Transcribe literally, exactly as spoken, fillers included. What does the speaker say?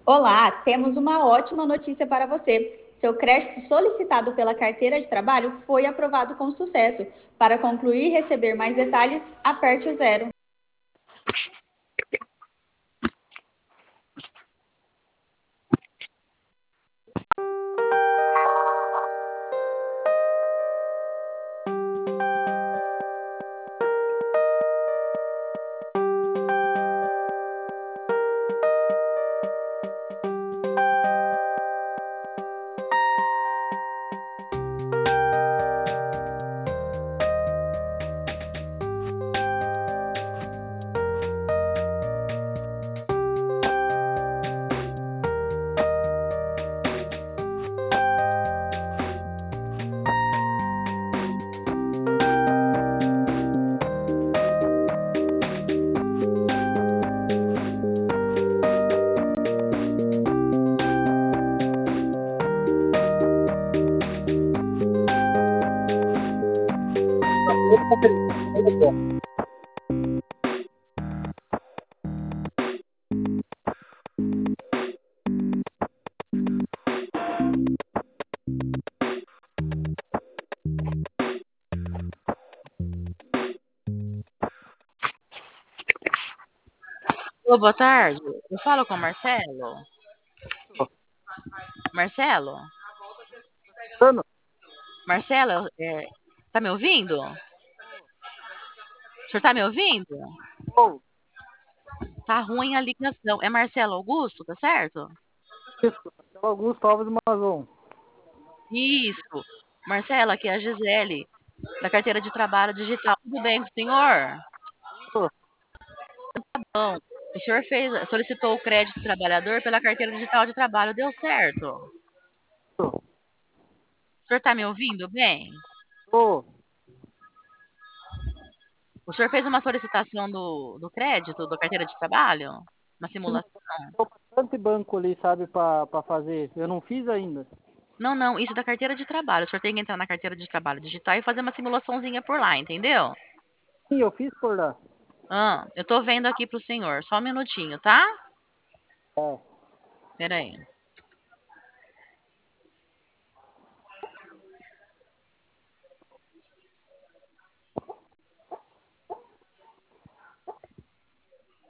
Olá, temos uma ótima notícia para você. Seu crédito solicitado pela carteira de trabalho foi aprovado com sucesso. Para concluir e receber mais detalhes, aperte o zero. Ô, boa tarde. Eu falo com o Marcelo. Marcelo? Ano, Marcelo, é, tá me ouvindo? O senhor tá me ouvindo? ou Tá ruim a ligação. É Marcelo Augusto, tá certo? isso, Augusto Alves Mazon. Isso. Marcelo, aqui é a Gisele, da carteira de trabalho digital. Tudo bem com o senhor? Ô, Bom, o senhor fez, solicitou o crédito trabalhador pela carteira digital de trabalho, deu certo. ô, O senhor tá me ouvindo bem? ô, O senhor fez uma solicitação do, do crédito, da carteira de trabalho? Uma sim, simulação? tô bastante banco ali, sabe, pra, pra fazer. Eu não fiz ainda. Não, não, isso é da carteira de trabalho. O senhor tem que entrar na carteira de trabalho digital e fazer uma simulaçãozinha por lá, entendeu? Sim, eu fiz por lá. Ah, eu tô vendo aqui pro senhor. Só um minutinho, tá? É. Pera aí.